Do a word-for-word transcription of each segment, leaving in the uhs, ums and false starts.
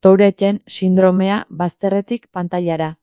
Tourette sindromea bazterretik pantailara.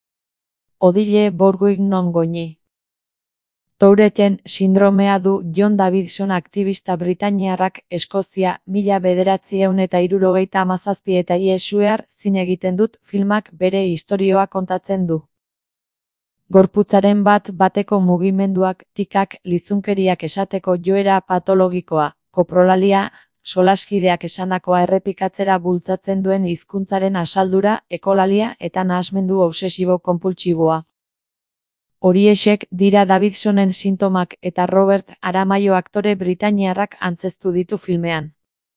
Odile Bourguignon goñi. Tourette sindromea du John Davidson aktivista britainiarrak Eskozia mila bederatziehun eta hirurogeita hamazazpi eta Iesuear zin egiten dut filmak bere istorioa kontatzen du. Gorputzaren bat bateko mugimenduak, tikak, lizunkeriak esateko joera patologikoa, koprolalia, solaskideak esandakoa errepikatzera bultzatzen duen hizkuntzaren asaldura, ekolalia eta nahasmendu obsesibo-konpultsiboa. Horiexek dira Davidsonen sintomak eta Robert Aramaio aktore britainiarrak antzeztu ditu filmean.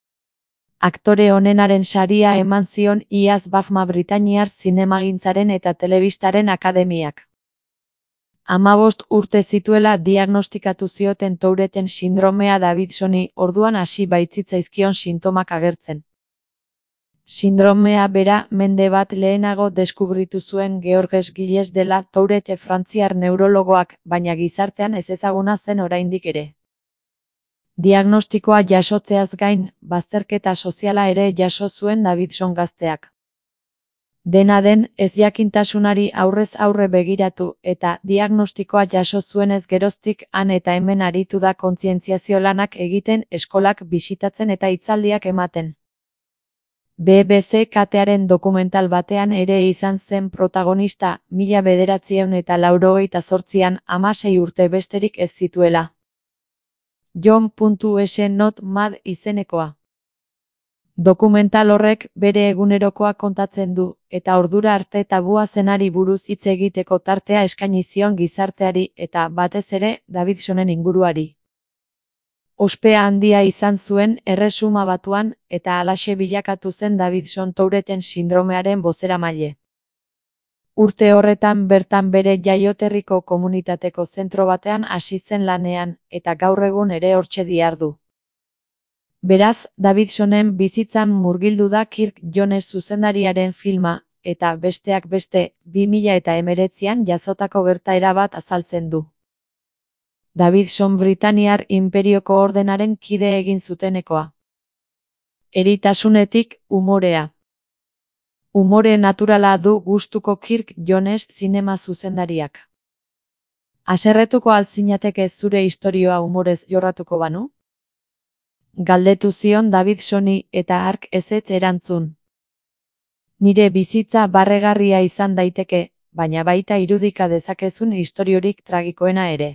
Aktore onenaren saria eman zion iaz Bafma Britainiar Zinemagintzaren eta Telebistaren Akademiak. Hamabost urte zituela diagnostikatu zioten Touretten sindromea Davidsoni, orduan hasi baitzitzaizkion sintomak agertzen. Sindromea bera mende bat lehenago deskubritu zuen Georges Gilles de la Tourette frantziar neurologoak, baina gizartean ezezaguna zen oraindik ere. Diagnostikoa jasotzeaz gain, bazterketa soziala ere jaso zuen Davidson gazteak. Dena den, ezjakintasunari aurrez aurre begiratu eta diagnostikoa jaso zuenez geroztik han eta hemen aritu da kontzientziazio lanak egiten, eskolak bisitatzen eta hitzaldiak ematen. B B C katearen dokumental batean ere izan zen protagonista, mila bederatziehun eta laurogeita zortzian hamasei urte besterik ez zituela. John S. Not Mad izenekoa. Dokumental horrek bere egunerokoa kontatzen du, eta ordura arte tabua zenari buruz hitz egiteko tartea eskaini zion gizarteari eta, batez ere, Davidsonen inguruari. Ospea handia izan zuen Erresuma Batuan eta halaxe bilakatu zen Davidson Touretten sindromearen bozeramaile. Urte horretan bertan bere jaioterriko komunitateko zentro batean hasi zen lanean, eta gaur egun ere hortxe dihardu. Beraz, Davidsonen bizitzan murgildu da Kirk Jones zuzendariaren filma, eta besteak beste, bi mila eta hemeretzian jazotako gertaera bat azaltzen du. Davidson Britainiar Inperioko ordenaren kide egin zutenekoa. Eritasunetik, umorea. Umore naturala du gustuko Kirk Jones zinema zuzendariak. Haserretuko al zinateke zure istorioa umorez jorratuko banu? Galdetu zion Davidsoni eta hark ezetz erantzun. Nire bizitza barregarria izan daiteke, baina baita irudika dezakezun istoriorik tragikoena ere.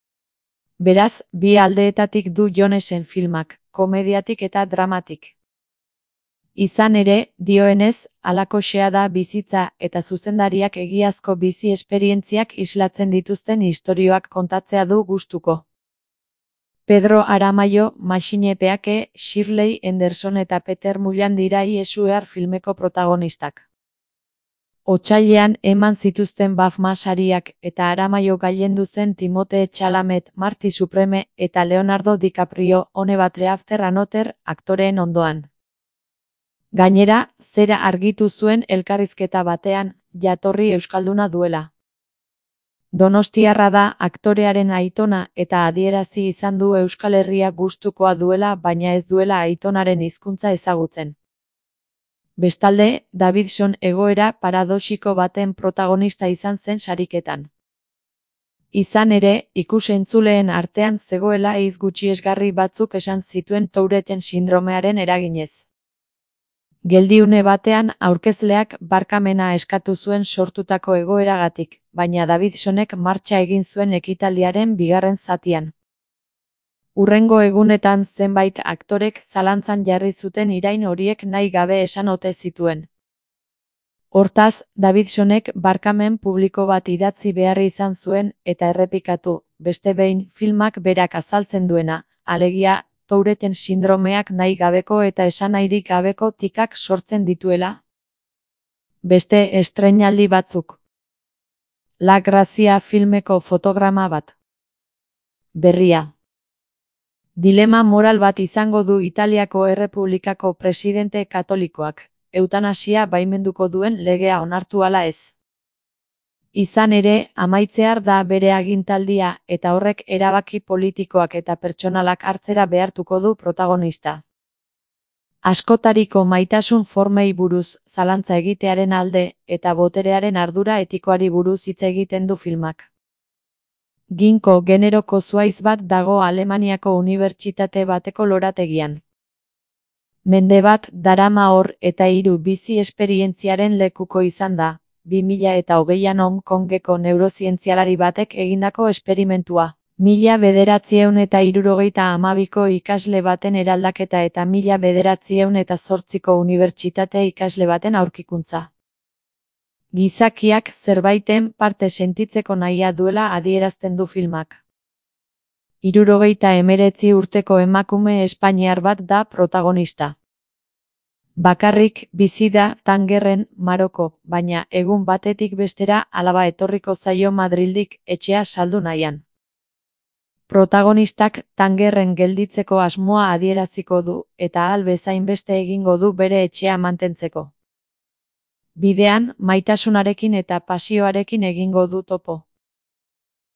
Beraz, bi aldeetatik du Jonesen filmak, komediatik eta dramatik. Izan ere, dioenez, halakoxea da bizitza eta zuzendariak egiazko bizi esperientziak islatzen dituzten istorioak kontatzea du gustuko. Pedro Aramaio, Machine Peake, Shirley Henderson eta Peter Mullan dira Iesuear filmeko protagonistak. Otsailean eman zituzten Bafma sariak eta Aramaio gailendu zen Timothée Chalamet, Marty Supreme eta Leonardo DiCaprio, One Batre After Another, aktoreen ondoan. Gainera, zera argitu zuen elkarrizketa batean, jatorri euskalduna duela. Donostiarra da aktorearen aitona eta adierazi izan du Euskal Herria gustukoa duela baina ez duela aitonaren hizkuntza ezagutzen. Bestalde, Davidson egoera paradoxiko baten protagonista izan zen sariketan. Izan ere, ikus-entzuleen artean zegoela hitz gutxiesgarri batzuk esan zituen Touretten sindromearen eraginez. Geldiune batean aurkezleak barkamena eskatu zuen sortutako egoeragatik, baina Davidsonek martxa egin zuen ekitaldiaren bigarren zatian. Hurrengo egunetan zenbait aktorek zalantzan jarri zuten irain horiek nahi gabe esan ote zituen. Hortaz, Davidsonek barkamen publiko bat idatzi behar izan zuen eta errepikatu, beste behin filmak berak azaltzen duena, alegia, Touretten sindromeak nahi gabeko eta esanahirik gabeko tikak sortzen dituela. Beste estreinaldi batzuk. La Grazia filmeko fotograma bat. Berria. Dilema moral bat izango du Italiako Errepublikako presidente katolikoak, eutanasia baimenduko duen legea onartu ala ez. Izan ere, amaitzear da bere agintaldia eta horrek erabaki politikoak eta pertsonalak hartzera behartuko du protagonista. Askotariko maitasun formei buruz zalantza egitearen alde eta boterearen ardura etikoari buruz hitz egiten du filmak. Ginko generoko zuhaitz bat dago Alemaniako unibertsitate bateko lorategian. Mende bat darama hor eta hiru bizi esperientziaren lekuko izan da, bi mila eta hogeian Hong Kongeko neurozientzialari batek egindako esperimentua. Mila bederatziehun eta hirurogeita hamabiko ikasle baten eraldaketa eta mila bederatziehun eta zortziko unibertsitate ikasle baten aurkikuntza. Gizakiak zerbaiten parte sentitzeko nahia duela adierazten du filmak. Hirurogeita hemeretzi urteko emakume espainiar bat da protagonista. Bakarrik bizi da Tangerren, Maroko, baina egun batetik bestera alaba etorriko zaio Madrildik etxea saldu nahian. Protagonistak Tangerren gelditzeko asmoa adieraziko du eta ahal bezain beste egingo du bere etxea mantentzeko. Bidean, maitasunarekin eta pasioarekin egingo du topo.